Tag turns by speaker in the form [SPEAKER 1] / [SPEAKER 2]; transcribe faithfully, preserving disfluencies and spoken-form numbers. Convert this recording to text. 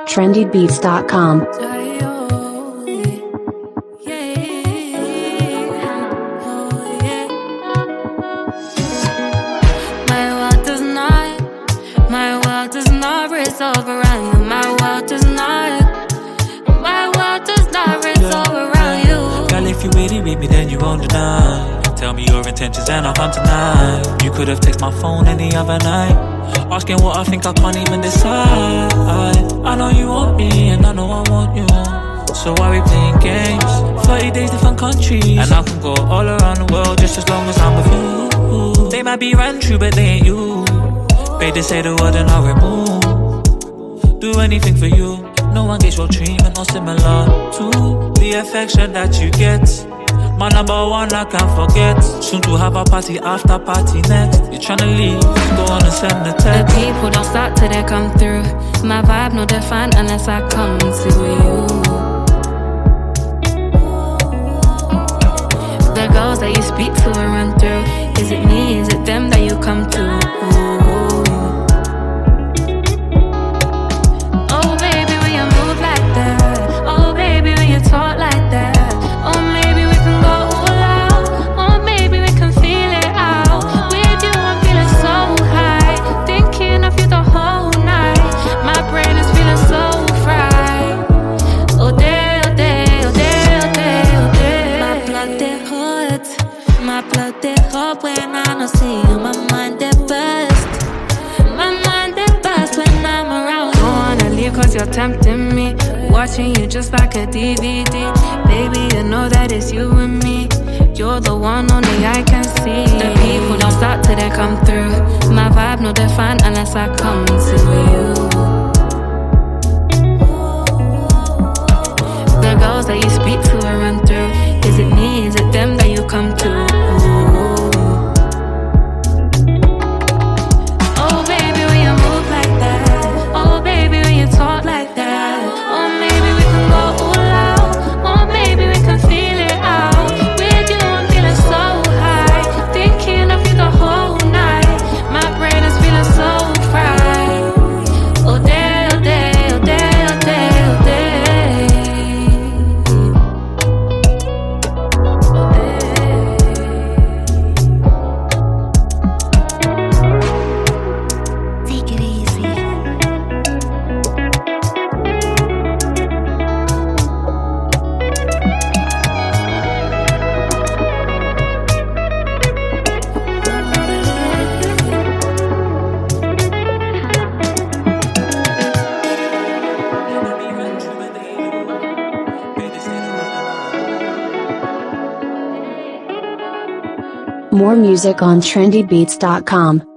[SPEAKER 1] trendy beats dot com.
[SPEAKER 2] Resolve around you. My world does not, my world does not resolve around you.
[SPEAKER 3] Girl, if you really with me, then you won't deny. Tell me your intentions and I'll come tonight. You could have texted my phone any other night, asking what I think, I can't even decide. I know you want me and I know I want you, so why we playing games? thirty days, different countries, and I can go all around the world just as long as I'm with you. They might be ran true, but they ain't you. Babe, they say the word and I'll remove. Do anything for you. No one gets your treatment or similar to the affection that you get. My number one I can't forget. Soon to have a party after party next. You're tryna leave, go on and send the text.
[SPEAKER 2] The people don't start till they come through. My vibe no define unless I come to you. The girls that you speak to and run through, is it me, is it them that you come to? Talk like that. Or maybe we can go all out. Or maybe we can feel it out. With you I'm feeling so high, thinking of you the whole night. My brain is feeling so fried. Oh day, oh day, oh day, oh day, oh day. My blood they hot, my blood they hot when I don't see you. My mind they burst, my mind they burst when I'm around. Don't wanna leave cause you're tempting me. Watching you just like a D V D. Baby, you know that it's you and me. You're the one only I can see. The people don't start till they come through. My vibe no define unless I come to you. The girls that you speak to and run through, is it me, is it them that you come to? Oh baby, when you move like that. Oh baby, when you talk like that.
[SPEAKER 1] More music on trendy beats dot com.